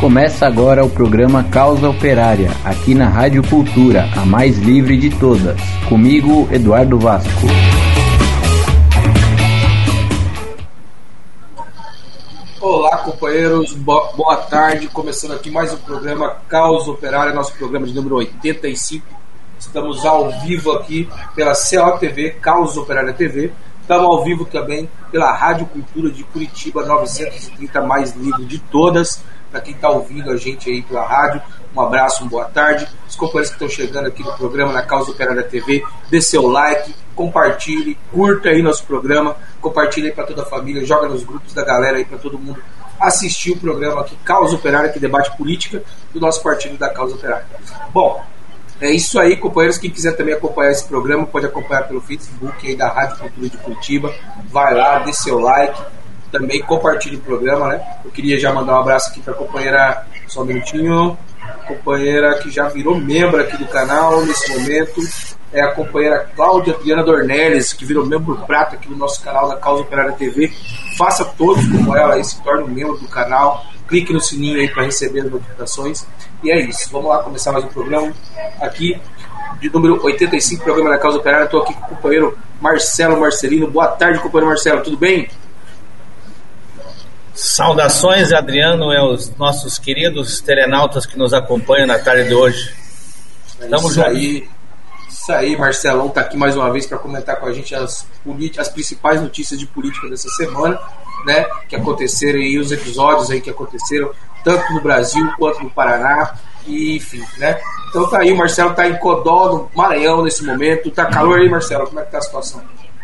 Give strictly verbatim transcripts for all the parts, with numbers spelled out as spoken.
Começa agora o programa Causa Operária, aqui na Rádio Cultura, a mais livre de todas. Comigo, Eduardo Vasco. Olá, companheiros, boa tarde. Começando aqui mais um programa Causa Operária, nosso programa de número oitenta e cinco. Estamos ao vivo aqui pela C O T V, Causa Operária T V. Estamos ao vivo também pela Rádio Cultura de Curitiba, novecentos e trinta, mais livre de todas. Para quem está ouvindo a gente aí pela rádio, um abraço, uma boa tarde. Os companheiros que estão chegando aqui no programa, na Causa Operária T V, dê seu like, compartilhe, curta aí nosso programa, compartilhe aí para toda a família, joga nos grupos da galera aí para todo mundo assistir o programa aqui, Causa Operária, que debate política do nosso partido da Causa Operária. Bom, é isso aí, companheiros. Quem quiser também acompanhar esse programa, pode acompanhar pelo Facebook aí da Rádio Cultura de Curitiba. Vai lá, dê seu like, também compartilhe o programa, né? Eu queria já mandar um abraço aqui para a companheira, só um minutinho, companheira que já virou membro aqui do canal nesse momento, é a companheira Cláudia Adriana Dornelles, que virou membro prata aqui do nosso canal da Causa Operária T V. Faça todos como ela aí, se torne um membro do canal, clique no sininho aí para receber as notificações. E é isso, vamos lá começar mais um programa aqui de número oitenta e cinco, programa da Causa Operária. Estou aqui com o companheiro Marcelo Marcelino. Boa tarde, companheiro Marcelo, tudo bem? Saudações, Adriano, e aos nossos queridos telenautas que nos acompanham na tarde de hoje. Estamos juntos. Aí, isso aí, Marcelão está aqui mais uma vez para comentar com a gente as, as principais notícias de política dessa semana, né, que aconteceram aí, os episódios aí que aconteceram, tanto no Brasil quanto no Paraná, e enfim, né? Então tá aí, o Marcelo tá em Codó, no Maranhão nesse momento. Tá calor aí, Marcelo? Como é que tá a situação?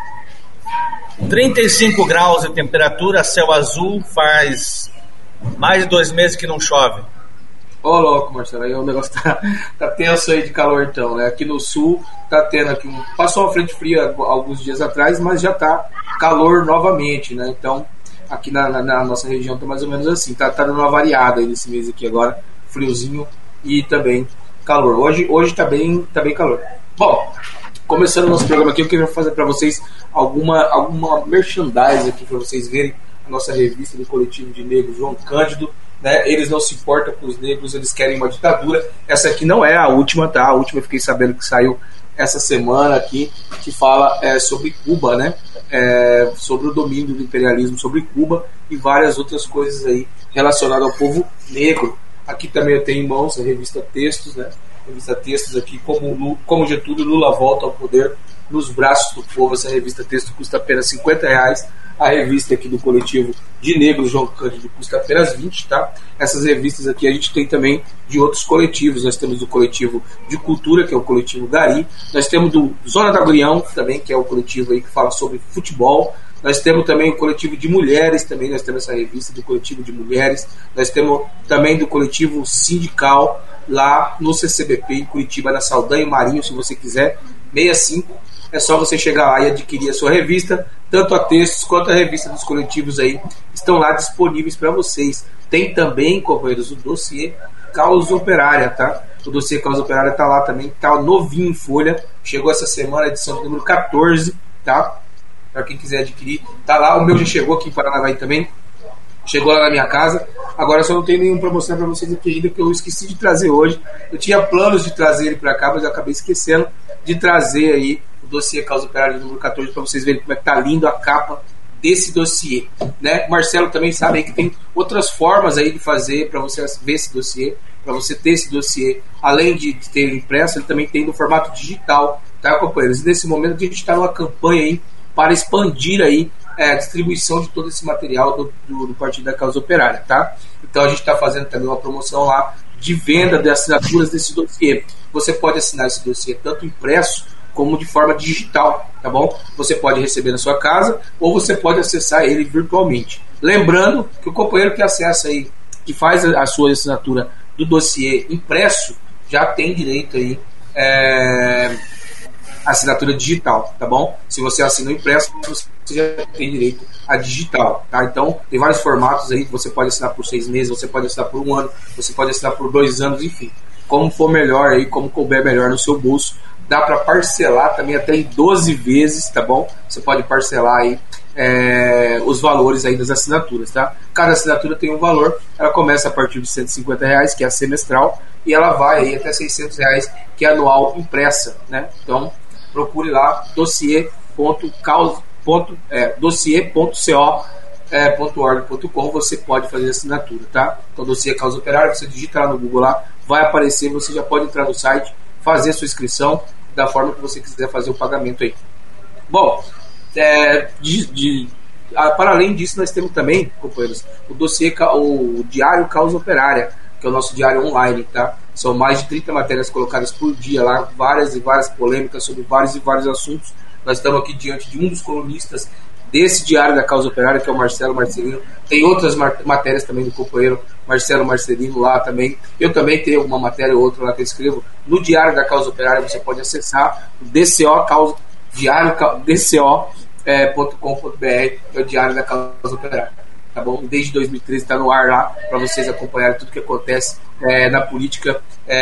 trinta e cinco graus de temperatura, céu azul, faz mais de dois meses que não chove. Ô, oh, louco, Marcelo, aí o negócio tá, tá tenso aí de calor então, né? Aqui no sul tá tendo aqui um... Passou uma frente fria alguns dias atrás, mas já tá calor novamente, né? Então, aqui na, na, na nossa região tá mais ou menos assim, tá, tá dando uma variada aí nesse mês aqui agora, friozinho e também calor. Hoje, hoje tá bem, tá bem calor. Bom, começando o nosso programa aqui, eu queria fazer para vocês alguma, alguma merchandise aqui para vocês verem a nossa revista do coletivo de negros João Cândido, né? Eles não se importam com os negros, eles querem uma ditadura. Essa aqui não é a última, tá? A última eu fiquei sabendo que saiu essa semana aqui, que fala é, sobre Cuba, né? É, sobre o domínio do imperialismo sobre Cuba e várias outras coisas aí relacionadas ao povo negro. Aqui também eu tenho em mãos a revista Textos, né? Revista Textos aqui, como, como Getúlio Lula volta ao poder nos braços do povo. Essa revista Texto custa apenas cinquenta reais. A revista aqui do coletivo de negros João Cândido custa apenas vinte, tá? Essas revistas aqui a gente tem também de outros coletivos. Nós temos do coletivo de cultura, que é o coletivo Gari. Nós temos do Zona da Agrião também, que é o coletivo aí que fala sobre futebol. Nós temos também o coletivo de mulheres, também nós temos essa revista do coletivo de mulheres. Nós temos também do coletivo sindical lá no C C B P em Curitiba, na Saldanha Marinho, se você quiser, sessenta e cinco. É só você chegar lá e adquirir a sua revista. Tanto a Textos quanto a revista dos coletivos aí estão lá disponíveis para vocês. Tem também, companheiros, o dossiê Causa Operária, tá? O dossiê Causa Operária tá lá também, tá novinho em folha. Chegou essa semana, a edição número catorze, tá? Para quem quiser adquirir, tá lá. O meu já chegou aqui em Paranavaí também. Chegou lá na minha casa. Agora só não tem nenhum para mostrar para vocês aqui ainda, porque eu esqueci de trazer hoje. Eu tinha planos de trazer ele para cá, mas eu acabei esquecendo de trazer aí o dossiê Causa Operária número catorze para vocês verem como é que tá lindo a capa desse dossiê, né? O Marcelo também sabe aí que tem outras formas aí de fazer para você ver esse dossiê, para você ter esse dossiê, além de ter impresso, ele também tem no formato digital, tá, companheiros? E nesse momento a gente está numa campanha aí para expandir aí é, a distribuição de todo esse material do, do, do Partido da Causa Operária, tá? Então a gente está fazendo também uma promoção lá de venda de assinaturas desse dossiê. Você pode assinar esse dossiê tanto impresso como de forma digital, tá bom? Você pode receber na sua casa ou você pode acessar ele virtualmente. Lembrando que o companheiro que acessa aí, que faz a sua assinatura do dossiê impresso, já tem direito aí é, assinatura digital, tá bom? Se você assina o impresso, você já tem direito a digital, tá? Então, tem vários formatos aí que você pode assinar por seis meses, você pode assinar por um ano, você pode assinar por dois anos, enfim. Como for melhor aí, como couber melhor no seu bolso. Dá para parcelar também até em doze vezes, tá bom? Você pode parcelar aí é, os valores aí das assinaturas, tá? Cada assinatura tem um valor, ela começa a partir de cento e cinquenta reais, que é a semestral, e ela vai aí até seiscentos reais, que é anual impressa, né? Então, procure lá dossiê.co, é, dossiê.co É, .org ponto com, você pode fazer assinatura, tá? Então, dossiê Causa Operária, você digita lá no Google lá, vai aparecer, você já pode entrar no site, fazer sua inscrição da forma que você quiser fazer o pagamento aí. Bom, é, de, de, a, para além disso, nós temos também, companheiros, o dossiê, o Diário Causa Operária, que é o nosso diário online, tá? São mais de trinta matérias colocadas por dia lá, várias e várias polêmicas sobre vários e vários assuntos. Nós estamos aqui diante de um dos colunistas desse Diário da Causa Operária, que é o Marcelo Marcelino. Tem outras matérias também do companheiro Marcelo Marcelino lá também. Eu também tenho uma matéria ou outra lá que eu escrevo. No Diário da Causa Operária você pode acessar o D C O Causa, Diário D C O ponto com ponto B R, é o Diário da Causa Operária. Tá bom? Desde dois mil e treze está no ar lá para vocês acompanharem tudo que acontece é, na política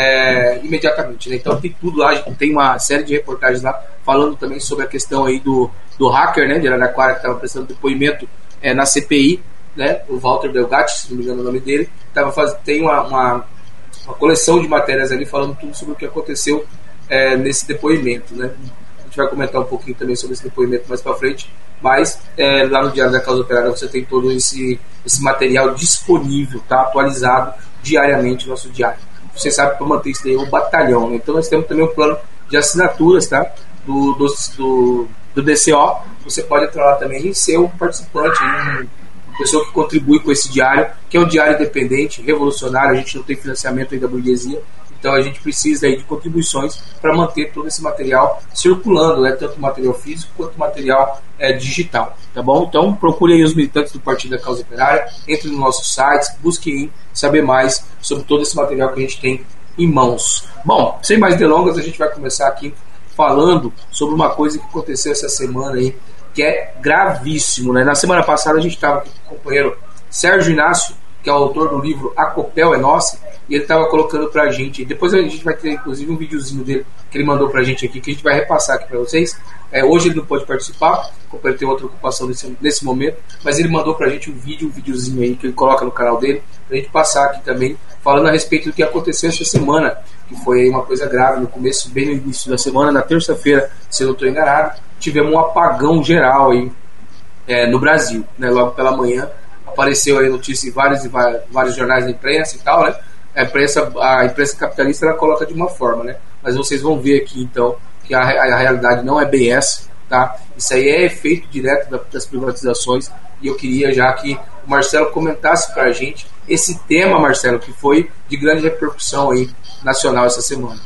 é, imediatamente, né? Então tem tudo lá, tem uma série de reportagens lá falando também sobre a questão aí do, do hacker, né, de Araraquara, que estava prestando depoimento é, na C P I, né, o Walter Delgatti, se não me engano o nome dele, tava faz... tem uma, uma, uma coleção de matérias ali falando tudo sobre o que aconteceu é, nesse depoimento, né? A gente vai comentar um pouquinho também sobre esse depoimento mais para frente, mas é, lá no Diário da Causa Operária você tem todo esse, esse material disponível, tá? Atualizado diariamente no nosso diário. Você sabe que para manter isso daí é um batalhão, né? Então nós temos também um plano de assinaturas, tá? Do, do, do, do D C O. Você pode entrar lá também e ser um participante, uma pessoa que contribui com esse diário, que é um diário independente, revolucionário. A gente não tem financiamento aí da burguesia, então a gente precisa aí de contribuições para manter todo esse material circulando, né? Tanto material físico quanto material é, digital, tá bom? Então procure aí os militantes do Partido da Causa Operária, entre no nosso site, busque saber mais sobre todo esse material que a gente tem em mãos. Bom, sem mais delongas, a gente vai começar aqui falando sobre uma coisa que aconteceu essa semana aí, que é gravíssimo, né? Na semana passada a gente estava aqui com o companheiro Sérgio Inácio, que é o autor do livro A Copel é Nossa, e ele estava colocando pra gente, depois a gente vai ter inclusive um videozinho dele que ele mandou pra gente aqui, que a gente vai repassar aqui pra vocês. É, hoje ele não pode participar, porque ele tem outra ocupação nesse, nesse momento, mas ele mandou pra gente um vídeo, um videozinho aí que ele coloca no canal dele, pra gente passar aqui também, falando a respeito do que aconteceu essa semana, que foi uma coisa grave no começo, bem no início da semana, na terça-feira, se eu não estou enganado, tivemos um apagão geral aí é, no Brasil, né? Logo pela manhã apareceu aí notícia em vários, vários jornais da imprensa e tal, né? A imprensa, a imprensa capitalista ela coloca de uma forma, né? Mas vocês vão ver aqui então que a, a realidade não é bem essa, tá? Isso aí é efeito direto da, das privatizações, e eu queria já que o Marcelo comentasse pra gente esse tema, Marcelo, que foi de grande repercussão aí nacional essa semana.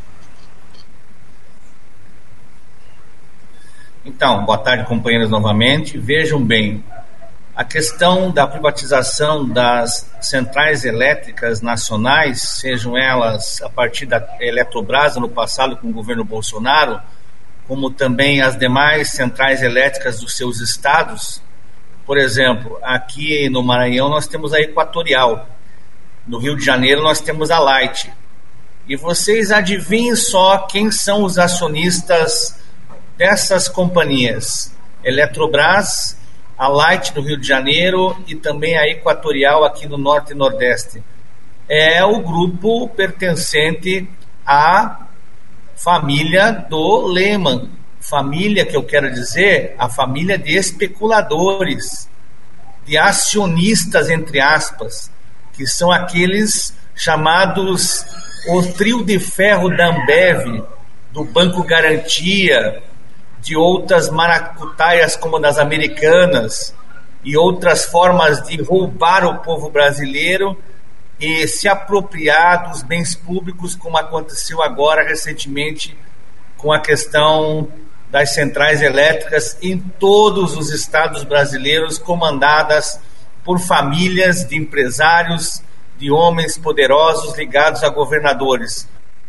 Então, boa tarde, companheiros, novamente. Vejam bem, a questão da privatização das centrais elétricas nacionais, sejam elas a partir da Eletrobras no passado com o governo Bolsonaro, como também as demais centrais elétricas dos seus estados. Por exemplo, aqui no Maranhão nós temos a Equatorial, no Rio de Janeiro nós temos a Light. E vocês adivinhem só quem são os acionistas dessas companhias: Eletrobras, a Light no Rio de Janeiro e também a Equatorial aqui no Norte e Nordeste. É o grupo pertencente à família do Lehman. Família que eu quero dizer, a família de especuladores, de acionistas, entre aspas, que são aqueles chamados o trio de ferro da Ambev, do Banco Garantia, de outras maracutaias como das Americanas e outras formas de roubar o povo brasileiro e se apropriar dos bens públicos, como aconteceu agora recentemente com a questão das centrais elétricas em todos os estados brasileiros, comandadas por famílias de empresários, de homens poderosos ligados a governadores.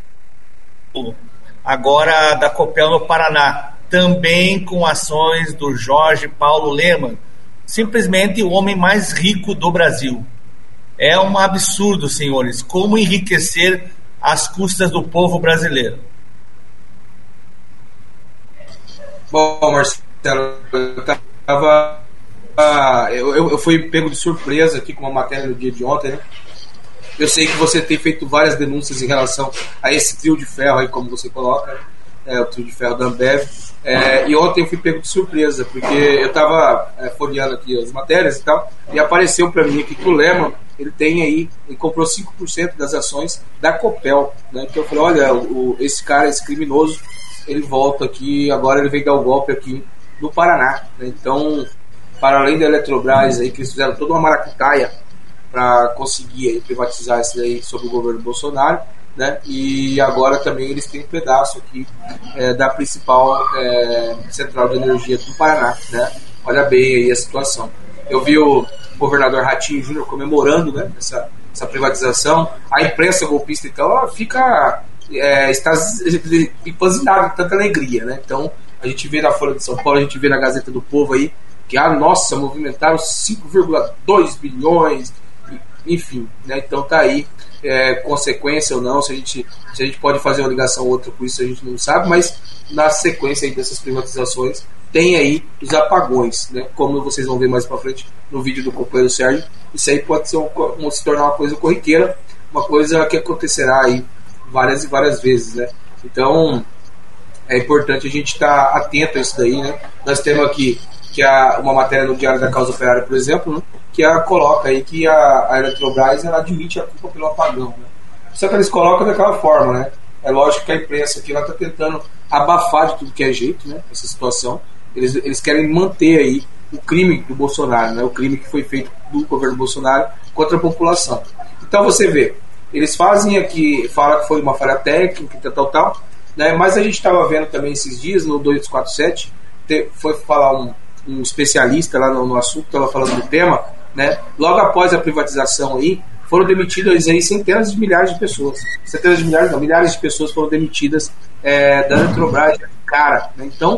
Agora da Copel no Paraná, também com ações do Jorge Paulo Lemann, simplesmente o homem mais rico do Brasil. É um absurdo, senhores, como enriquecer às custas do povo brasileiro. Bom, Marcelo, tava, uh, eu, eu fui pego de surpresa aqui com uma matéria no dia de ontem, né? Eu sei que você tem feito várias denúncias em relação a esse trio de ferro aí, como você coloca, é, o trio de ferro da Ambev. É, e ontem eu fui pego de surpresa, porque eu estava é, folheando aqui as matérias e tal, e apareceu para mim aqui que o Lehman, ele tem aí, ele comprou cinco por cento das ações da Copel, né? Então eu falei, olha, o, esse cara, esse criminoso, ele volta aqui, agora ele vem dar o golpe aqui no Paraná, né? Então, para além da Eletrobras aí, que eles fizeram toda uma maracutaia para conseguir aí, privatizar isso aí sob o governo Bolsonaro, né? E agora também eles têm um pedaço aqui é, da principal é, central de energia do Paraná, né? Olha bem aí a situação. Eu vi o governador Ratinho Júnior comemorando, né, essa, essa privatização. A imprensa golpista então ela fica é, está empanzinada de tanta alegria, né? Então a gente vê na Folha de São Paulo, a gente vê na Gazeta do Povo aí que ah, nossa, movimentaram cinco vírgula dois bilhões, enfim, né? Então tá aí. É, consequência ou não, se a, gente, se a gente pode fazer uma ligação ou outra com isso, a gente não sabe, mas na sequência aí dessas privatizações tem aí os apagões, né? Como vocês vão ver mais pra frente no vídeo do companheiro Sérgio, isso aí pode ser um, um, se tornar uma coisa corriqueira, uma coisa que acontecerá aí várias e várias vezes, né? Então é importante a gente estar tá atento a isso daí, né? Nós temos aqui que a, uma matéria no Diário da Causa Operária, por exemplo, né? Que a coloca aí que a, a Eletrobras ela admite a culpa pelo apagão, né? Só que eles colocam daquela forma, né? É lógico que a imprensa aqui está tentando abafar de tudo que é jeito, né? Essa situação. Eles, eles querem manter aí o crime do Bolsonaro, né? O crime que foi feito do governo Bolsonaro contra a população. Então você vê, eles fazem aqui, fala que foi uma falha técnica, tal, tal, tal, né? Mas a gente estava vendo também esses dias no dois quatro sete, te, foi falar um, um especialista lá no, no assunto, estava falando do tema, né? Logo após a privatização aí, foram demitidas aí centenas de milhares de pessoas. Centenas de milhares, não, milhares de pessoas foram demitidas é, da Eletrobras, cara, né? Então,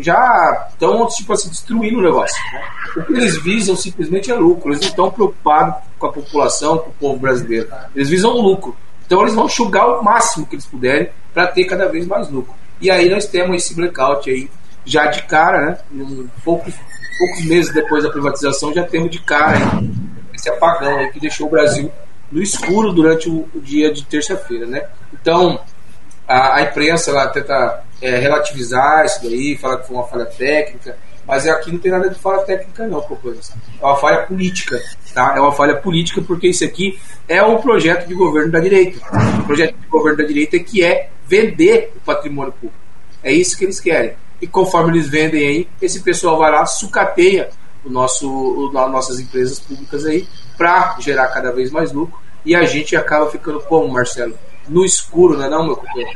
já estão tipo assim, destruindo o negócio, né? O que eles visam simplesmente é lucro. Eles não estão preocupados com a população, com o povo brasileiro. Eles visam o lucro. Então eles vão enxugar o máximo que eles puderem para ter cada vez mais lucro. E aí nós temos esse blackout aí, já de cara, né? Um, poucos, poucos meses depois da privatização, já temos de cara aí, esse apagão aí que deixou o Brasil no escuro durante o, o dia de terça-feira, né? Então a, a imprensa ela tenta é, relativizar isso daí, falar que foi uma falha técnica, mas aqui não tem nada de falha técnica não, companheiros. É uma falha política, tá? É uma falha política porque isso aqui é um projeto de governo da direita. O projeto de governo da direita é que é vender o patrimônio público. É isso que eles querem. E conforme eles vendem aí, esse pessoal vai lá, sucateia o nosso, o, nossas empresas públicas aí para gerar cada vez mais lucro e a gente acaba ficando como, Marcelo? No escuro, não é não, meu companheiro?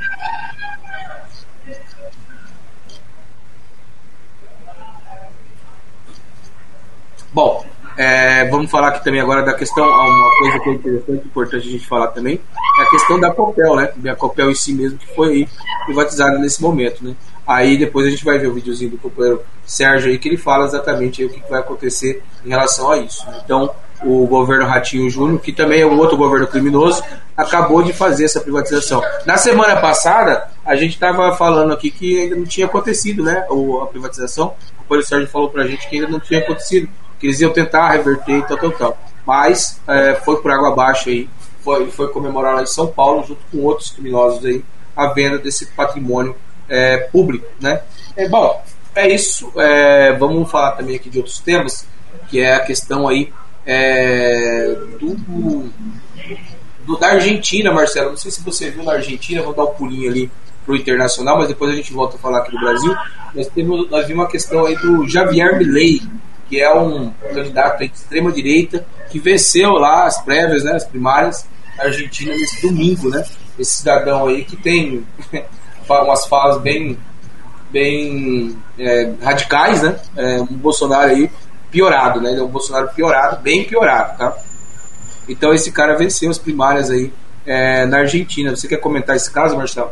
Bom, é, vamos falar aqui também agora da questão, uma coisa que é interessante, importante a gente falar também, é a questão da Copel, né? A Copel em si mesmo, que foi aí privatizada nesse momento, né? Aí depois a gente vai ver o videozinho do companheiro Sérgio aí, que ele fala exatamente aí o que vai acontecer em relação a isso. Então, o governo Ratinho Júnior, que também é um outro governo criminoso, acabou de fazer essa privatização. Na semana passada, a gente estava falando aqui que ainda não tinha acontecido, né? A privatização. O companheiro Sérgio falou pra gente que ainda não tinha acontecido, que eles iam tentar reverter e tal, tal, tal. Mas é, foi por água abaixo aí, foi, foi comemorar lá em São Paulo, junto com outros criminosos aí, a venda desse patrimônio é, público, né? É, bom, é isso. É, vamos falar também aqui de outros temas, que é a questão aí é, do, do da Argentina, Marcelo. Não sei se você viu na Argentina, vou dar um pulinho ali pro internacional, mas depois a gente volta a falar aqui do Brasil. Nós, temos, nós vimos uma questão aí do Javier Milei, que é um candidato de extrema direita que venceu lá as prévias, né, as primárias da Argentina nesse domingo, né? Esse cidadão aí que tem umas falas bem, bem é, radicais, né? É, um Bolsonaro aí piorado, né? Ele é um Bolsonaro piorado, bem piorado, tá? Então esse cara venceu as primárias aí é, na Argentina. Você quer comentar esse caso, Marcelo?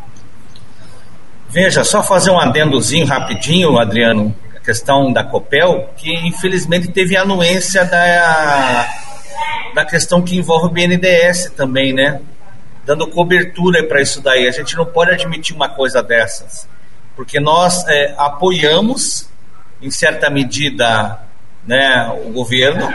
Veja, só fazer um adendozinho rapidinho, Adriano, a questão da Copel, que infelizmente teve a anuência da, da questão que envolve o B N D E S também, né? Dando cobertura para isso daí. A gente não pode admitir uma coisa dessas, porque nós é, apoiamos em certa medida, né, o governo,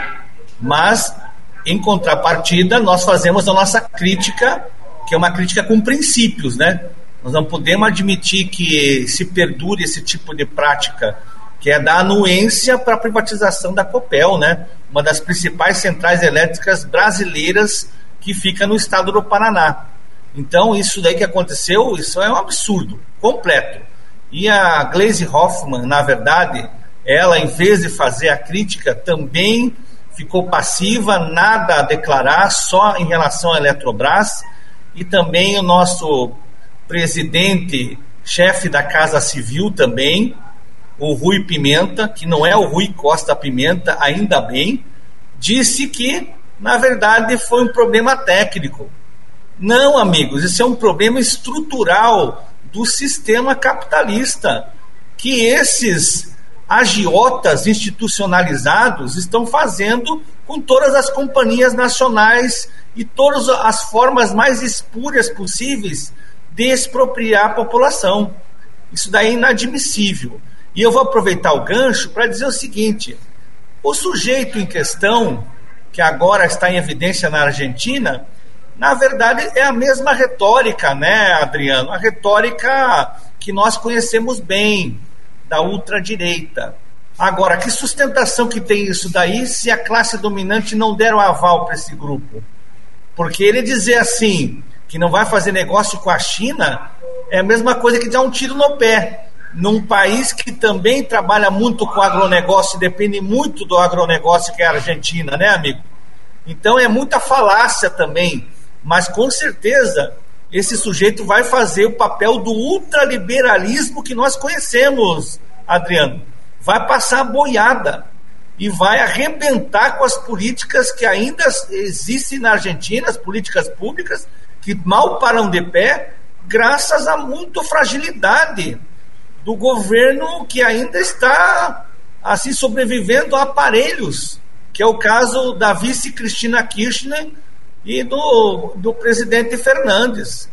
mas, em contrapartida, nós fazemos a nossa crítica, que é uma crítica com princípios, né? Nós não podemos admitir que se perdure esse tipo de prática, que é dar anuência para a privatização da Copel, né? Uma das principais centrais elétricas brasileiras que fica no estado do Paraná. Então, isso daí que aconteceu, isso é um absurdo, completo. E a Gleisi Hoffmann, na verdade, ela, em vez de fazer a crítica, também ficou passiva, nada a declarar, só em relação à Eletrobras, e também o nosso presidente, chefe da Casa Civil também, o Rui Pimenta, que não é o Rui Costa Pimenta, ainda bem, disse que, na verdade, foi um problema técnico. Não, amigos, isso é um problema estrutural do sistema capitalista, que esses agiotas institucionalizados estão fazendo com todas as companhias nacionais e todas as formas mais espúrias possíveis de expropriar a população. Isso daí é inadmissível. E eu vou aproveitar o gancho para dizer o seguinte: o sujeito em questão, que agora está em evidência na Argentina, na verdade é a mesma retórica, né, Adriano? A retórica que nós conhecemos bem, da ultradireita. Agora, que sustentação que tem isso daí se a classe dominante não der o aval para esse grupo? Porque ele dizer assim, que não vai fazer negócio com a China, é a mesma coisa que dar um tiro no pé. Num país que também trabalha muito com agronegócio, depende muito do agronegócio, que é a Argentina, né, amigo? Então é muita falácia também, mas com certeza esse sujeito vai fazer o papel do ultraliberalismo que nós conhecemos, Adriano. Vai passar a boiada e vai arrebentar com as políticas que ainda existem na Argentina, as políticas públicas, que mal param de pé, graças a muita fragilidade do governo que ainda está assim sobrevivendo a aparelhos, que é o caso da vice Cristina Kirchner e do, do presidente Fernandes.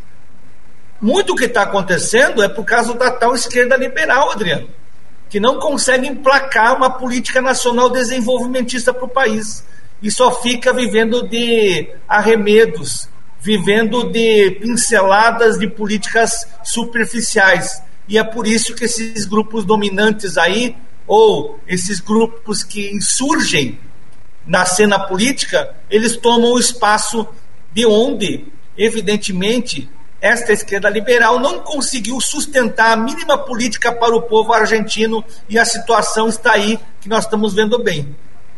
Muito o que está acontecendo é por causa da tal esquerda liberal, Adriano, que não consegue emplacar uma política nacional desenvolvimentista para o país e só fica vivendo de arremedos, vivendo de pinceladas de políticas superficiais. E é por isso que esses grupos dominantes aí, ou esses grupos que insurgem na cena política, eles tomam o espaço de onde, evidentemente, esta esquerda liberal não conseguiu sustentar a mínima política para o povo argentino, e a situação está aí, que nós estamos vendo bem.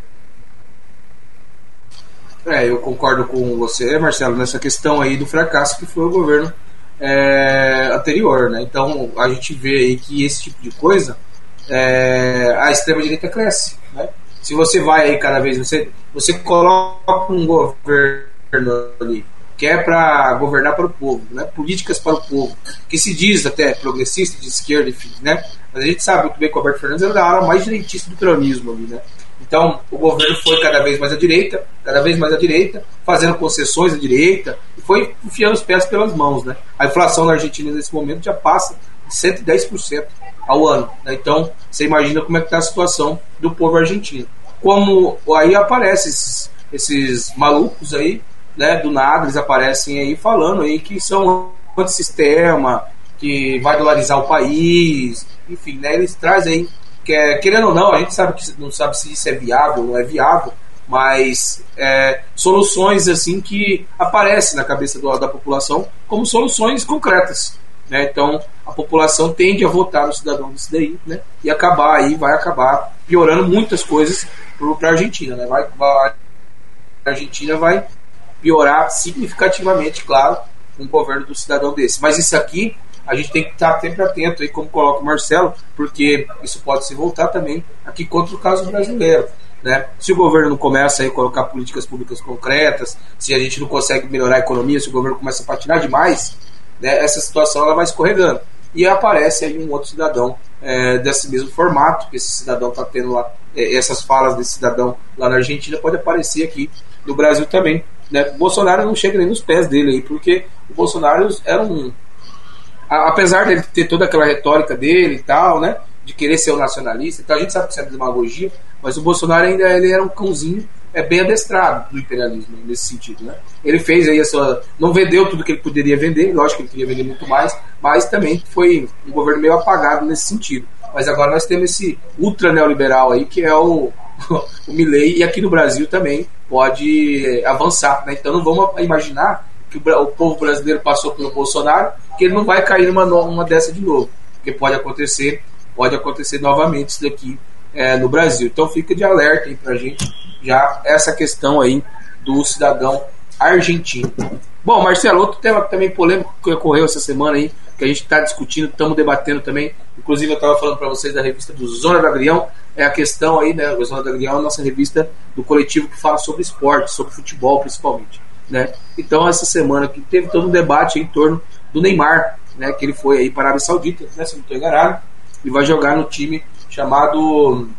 É, eu concordo com você, Marcelo, nessa questão aí do fracasso que foi o governo É, anterior, né? Então a gente vê aí que esse tipo de coisa, é, a extrema-direita cresce, né? Se você vai aí cada vez, você, você coloca um governo ali que é para governar para o povo, né? Políticas para o povo, que se diz até progressista, de esquerda, enfim, né? Mas a gente sabe muito bem que o Alberto Fernandes era da ala mais direitista do peronismo ali, né? Então, o governo foi cada vez mais à direita, cada vez mais à direita, fazendo concessões à direita, e foi enfiando os pés pelas mãos, né? A inflação na Argentina, nesse momento, já passa de cento e dez por cento ao ano, né? Então, você imagina como é que está a situação do povo argentino. Como aí aparecem esses, esses malucos aí, né? Do nada, eles aparecem aí falando aí que são antissistema, que vai dolarizar o país, enfim, né? Eles trazem aí, que é, querendo ou não, a gente sabe que não sabe se isso é viável ou não é viável, mas é, soluções assim que aparecem na cabeça do, da população como soluções concretas, né? Então a população tende a votar no cidadão desse daí, né? E acabar aí, vai acabar piorando muitas coisas para a Argentina, né? Vai, vai, a Argentina vai piorar significativamente, claro, com o governo do cidadão desse. Mas isso aqui a gente tem que estar sempre atento aí, como coloca o Marcelo, porque isso pode se voltar também aqui contra o caso brasileiro, né? Se o governo não começa a colocar políticas públicas concretas, se a gente não consegue melhorar a economia, se o governo começa a patinar demais, né, essa situação ela vai escorregando. E aparece aí um outro cidadão é, desse mesmo formato, que esse cidadão está tendo lá, é, essas falas desse cidadão lá na Argentina, pode aparecer aqui no Brasil também, né? O Bolsonaro não chega nem nos pés dele aí, porque o Bolsonaro era um... apesar dele ter toda aquela retórica dele e tal, né, de querer ser um nacionalista. Então a gente sabe que isso é demagogia, mas o Bolsonaro ainda ele era um cãozinho é bem adestrado do imperialismo nesse sentido, né? Ele fez aí a sua... não vendeu tudo que ele poderia vender, lógico que ele queria vender muito mais, mas também foi um governo meio apagado nesse sentido. Mas agora nós temos esse ultra neoliberal aí, que é o, o Milei, e aqui no Brasil também pode avançar, né? Então não vamos imaginar que o, o povo brasileiro passou pelo Bolsonaro, que ele não vai cair numa uma dessa de novo, porque pode acontecer, pode acontecer novamente isso daqui é, no Brasil. Então fica de alerta aí pra gente já essa questão aí do cidadão argentino. Bom, Marcelo, outro tema também polêmico que ocorreu essa semana aí, que a gente está discutindo, estamos debatendo também, inclusive eu estava falando para vocês da revista do Zona do Agrião, é a questão aí, né, a Zona do Agrião é a nossa revista do coletivo que fala sobre esporte, sobre futebol principalmente, né? Então essa semana aqui teve todo um debate em torno do Neymar, né, que ele foi aí para a Arábia Saudita, né, se não estou enganado, e vai jogar no time chamado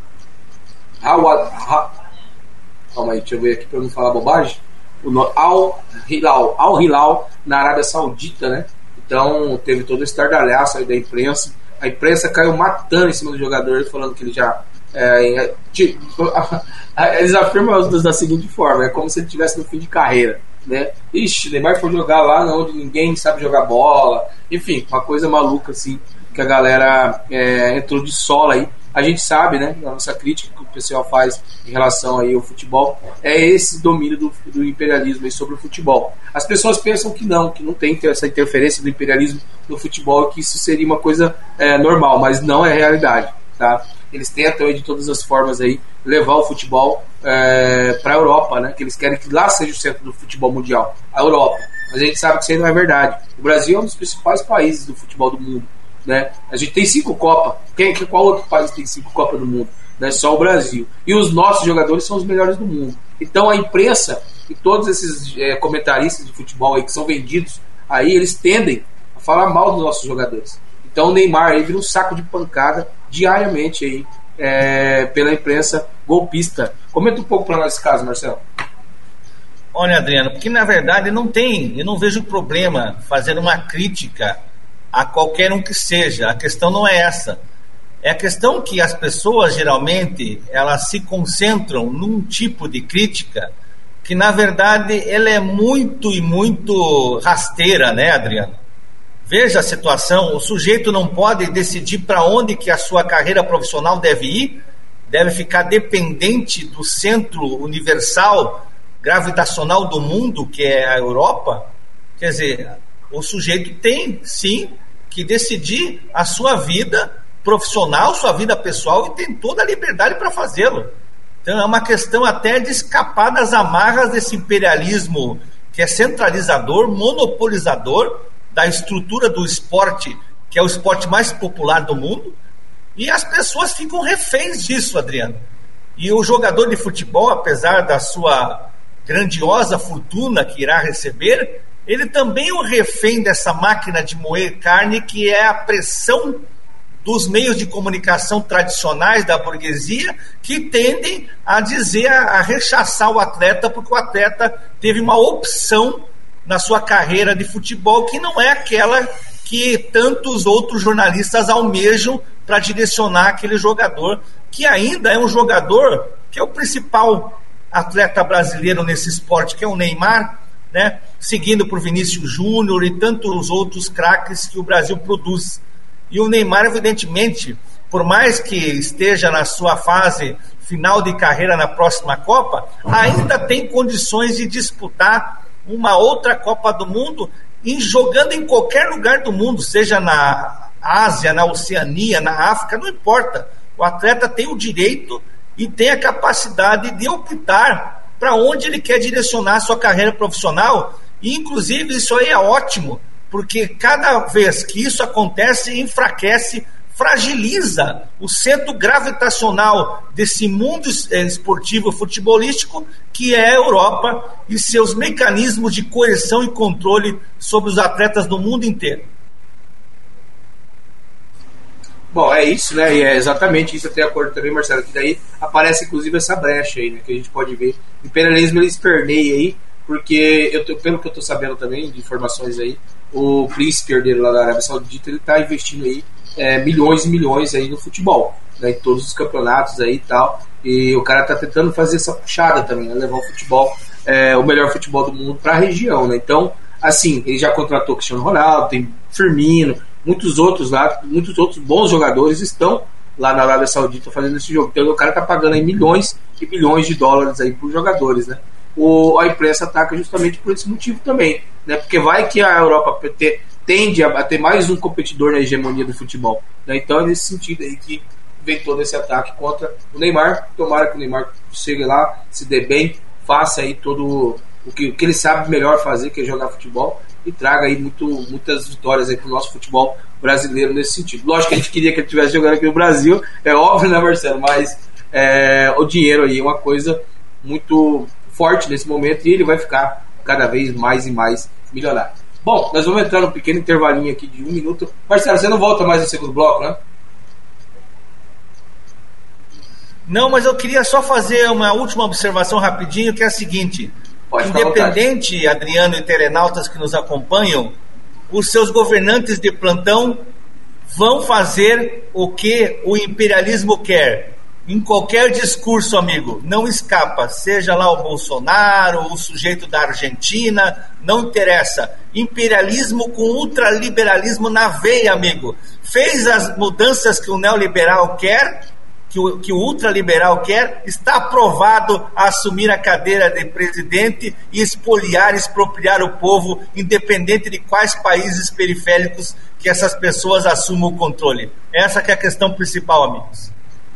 Al Calma aí, deixa eu ver aqui para não falar bobagem. O Al Hilal, Al Hilal na Arábia Saudita, né? Então teve todo esse estardalhaço aí da imprensa. A imprensa caiu matando em cima do jogador, falando que ele já é, tipo, eles afirmam da seguinte forma: é como se ele estivesse no fim de carreira, né? Ixi, Neymar foi jogar lá onde ninguém sabe jogar bola. Enfim, uma coisa maluca assim, que a galera é, entrou de sola aí. A gente sabe, né, a nossa crítica que o pessoal faz em relação aí ao futebol é esse domínio do, do imperialismo aí sobre o futebol. As pessoas pensam que não, que não tem essa interferência do imperialismo no futebol, que isso seria uma coisa é, normal, mas não é realidade, tá? Eles tentam aí, de todas as formas aí levar o futebol é, para a Europa, né? Que eles querem que lá seja o centro do futebol mundial, a Europa. Mas a gente sabe que isso aí não é verdade. O Brasil é um dos principais países do futebol do mundo, né? A gente tem cinco Copas. Quem, qual outro país tem cinco Copas do mundo? Né? Só o Brasil. E os nossos jogadores são os melhores do mundo. Então a imprensa e todos esses é, comentaristas de futebol aí que são vendidos, aí eles tendem a falar mal dos nossos jogadores. Então o Neymar aí vira um saco de pancada diariamente aí, é, pela imprensa golpista. Comenta um pouco para nós esse caso, Marcelo. Olha, Adriano, porque na verdade não tem, eu não vejo problema fazer uma crítica a qualquer um que seja. A questão não é essa. É a questão que as pessoas geralmente elas se concentram num tipo de crítica que na verdade ela é muito e muito rasteira, né, Adriano? Veja a situação, o sujeito não pode decidir para onde que a sua carreira profissional deve ir, deve ficar dependente do centro universal gravitacional do mundo, que é a Europa. Quer dizer, o sujeito tem, sim, que decidir a sua vida profissional, sua vida pessoal, e tem toda a liberdade para fazê-lo. Então é uma questão até de escapar das amarras desse imperialismo que é centralizador, monopolizador da estrutura do esporte, que é o esporte mais popular do mundo, e as pessoas ficam reféns disso, Adriano. E o jogador de futebol, apesar da sua grandiosa fortuna que irá receber, ele também é um refém dessa máquina de moer carne, que é a pressão dos meios de comunicação tradicionais da burguesia, que tendem a dizer, a rechaçar o atleta, porque o atleta teve uma opção na sua carreira de futebol que não é aquela que tantos outros jornalistas almejam para direcionar aquele jogador, que ainda é um jogador que é o principal atleta brasileiro nesse esporte, que é o Neymar, né? Seguindo por Vinícius Júnior e tantos outros craques que o Brasil produz. E o Neymar, evidentemente, por mais que esteja na sua fase final de carreira na próxima Copa, ainda tem condições de disputar uma outra Copa do Mundo, em, jogando em qualquer lugar do mundo, seja na Ásia, na Oceania, na África, não importa. O atleta tem o direito e tem a capacidade de optar para onde ele quer direcionar a sua carreira profissional, e inclusive isso aí é ótimo, porque cada vez que isso acontece, enfraquece, fragiliza o centro gravitacional desse mundo esportivo futebolístico, que é a Europa, e seus mecanismos de coerção e controle sobre os atletas do mundo inteiro. Bom, é isso, né? E é exatamente isso, até acordo também, Marcelo, que daí aparece inclusive essa brecha aí, né? Que a gente pode ver. O imperialismo ele esperneia aí, porque eu tô, pelo que eu tô sabendo também, de informações aí, o príncipe herdeiro lá da Arábia Saudita, ele tá investindo aí é, milhões e milhões aí no futebol, né, em todos os campeonatos aí e tal, e o cara tá tentando fazer essa puxada também, né, levar o futebol, é, o melhor futebol do mundo para a região, né? Então, assim, ele já contratou Cristiano Ronaldo, tem Firmino, muitos outros lá, muitos outros bons jogadores estão lá na Arábia Saudita fazendo esse jogo. Então o cara tá pagando aí milhões e bilhões de dólares aí por jogadores, né? O, a imprensa ataca justamente por esse motivo também, né? Porque vai que a Europa te, tende a, a ter mais um competidor na hegemonia do futebol, né? Então é nesse sentido aí que vem todo esse ataque contra o Neymar. Tomara que o Neymar chegue lá, se dê bem, faça aí todo o que, o que ele sabe melhor fazer, que é jogar futebol, e traga aí muito, muitas vitórias aí pro nosso futebol brasileiro nesse sentido. Lógico que a gente queria que ele estivesse jogando aqui no Brasil, é óbvio, né, Marcelo? Mas é, o dinheiro aí é uma coisa muito forte nesse momento e ele vai ficar cada vez mais e mais milionário. Bom, nós vamos entrar num pequeno intervalinho aqui de um minuto. Marcelo, você não volta mais no segundo bloco, né? Não, mas eu queria só fazer uma última observação rapidinho, que é a seguinte: Pode independente, Adriano e telenautas que nos acompanham, os seus governantes de plantão vão fazer o que o imperialismo quer. Em qualquer discurso, amigo, não escapa, seja lá o Bolsonaro, o sujeito da Argentina, não interessa. Imperialismo com ultraliberalismo na veia, amigo. Fez as mudanças que o neoliberal quer, que o, que o ultraliberal quer, está aprovado a assumir a cadeira de presidente e espoliar, expropriar o povo, independente de quais países periféricos que essas pessoas assumam o controle. Essa que é a questão principal, amigos.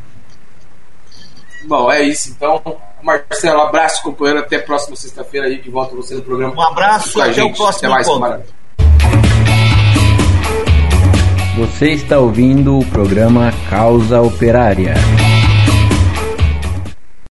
Bom, é isso. Então, Marcelo, um abraço, companheiro. Até a próxima sexta-feira. A gente volta você no programa. Um abraço, até o próximo mais, encontro. Você está ouvindo o programa Causa Operária.